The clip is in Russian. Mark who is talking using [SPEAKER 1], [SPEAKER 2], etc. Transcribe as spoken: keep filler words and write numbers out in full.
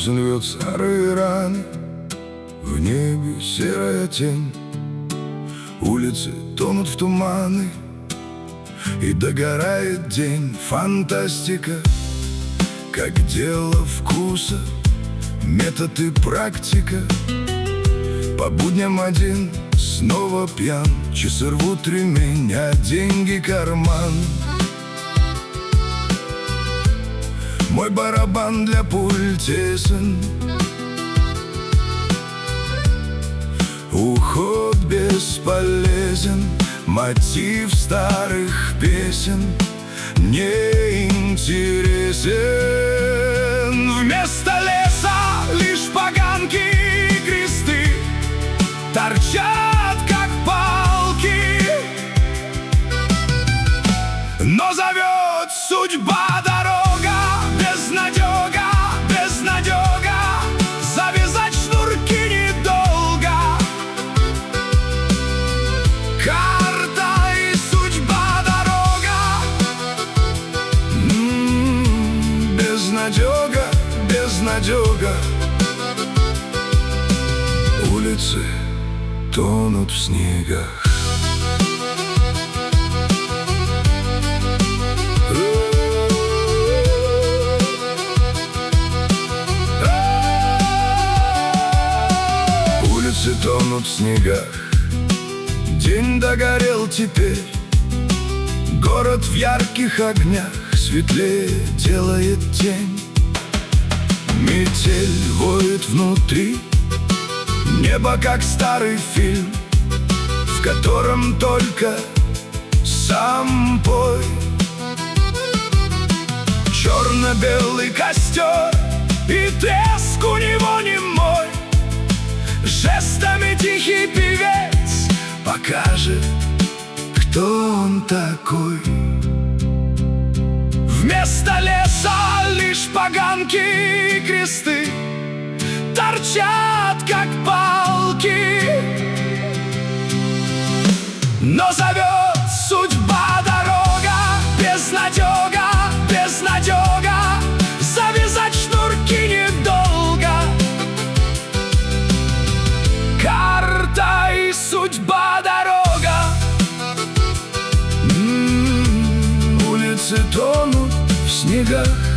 [SPEAKER 1] Осень рвет старые раны, в небе серая тень. Улицы тонут в туманы, и догорает день. Фантастика, как дело вкуса, метод и практика. По будням один, снова пьян, часы рвут ремень, а деньги карман. Мой барабан для пуль тесен, уход бесполезен, мотив старых песен не интересен. Вместо леса лишь поганки и кресты торчат, как палки. Но зовет судьба дорога, безнадега, безнадега. Завязать шнурки недолго. Карта и судьба дорога. М-м, безнадега, безнадега. Улицы тонут в снегах. Улицы тонут в снегах. День догорел теперь, город в ярких огнях светлее делает тень. Метель воет внутри, небо как старый фильм, в котором только сам пой. Черно-белый костер, и треск у него не мой. Жестами тихий певец покажет, кто он такой. Вместо леса лишь поганки и кресты торчат, как палки. Но зовет судьба дорога, безнадега, безнадега. Завязать шнурки недолго. Карта и судьба дорога. М-м, улицы тонут в снегах.